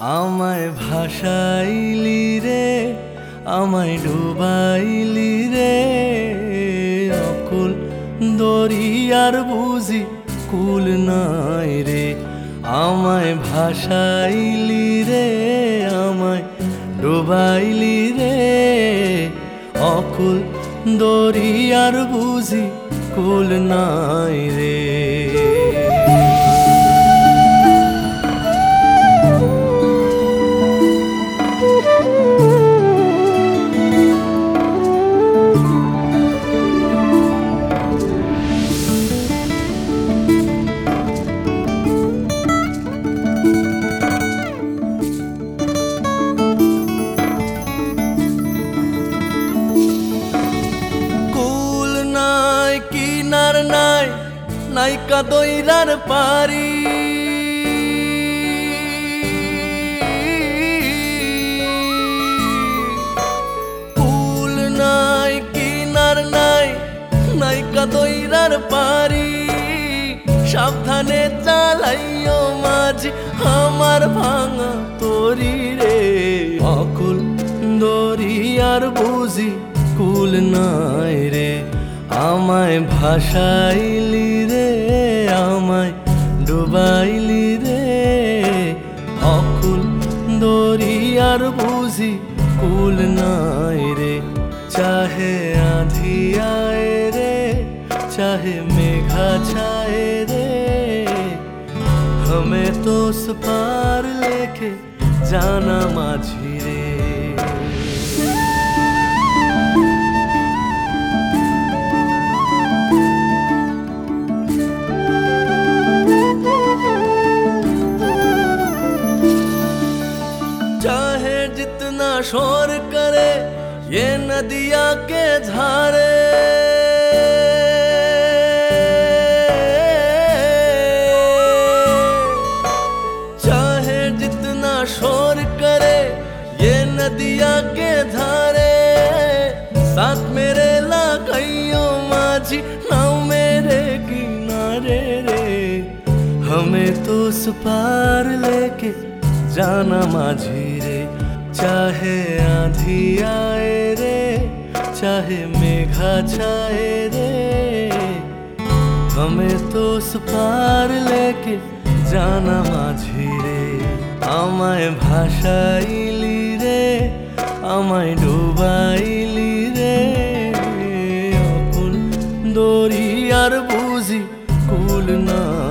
আমায় ভাসাইলি রে, আমায় ডুবাইলি রে, অকুল দরিয়ার বুঝি কুল নাই রে। আমায় ভাসাইলি রে, আমায় ডুবাইলি রে, অকুল দরিয়ার বুঝি কুল নাই রে। কিনার নাই নাইকা দইরার পারি, কুল নাই কিনার নাই নাইকা দইরার পারি। সাবধানে চালাইও মাঝি আমার ভাঙা তরি রে, অকুল দরিয়ার বুঝি কুল নাই রে। আমায় ভাসাইলি রে, আমায় ডুবাইলি রে, অকুল দরিয়ার বুঝি কুল নাই রে। চাহে আঁধি আয় রে, चाहे मेघा छाए रे, हमें तो उस पार लेके जाना माझी रे। चाहे जितना शोर करे ये नदिया के धारे, शोर करे ये नदिया के धारे, साथ मेरे लगाइयो माझी नाव मेरे किनारे रे। हमें तो उस पार लेके जाना माझी रे। चाहे आंधी आए रे, चाहे मेघा छाए रे, हमें तो उस पार लेके जाना माझी रे। আমায় ভাসাইলি রে, আমায় ডুবাইলি রে, অকুল দরিয়ার বুঝি কুল না।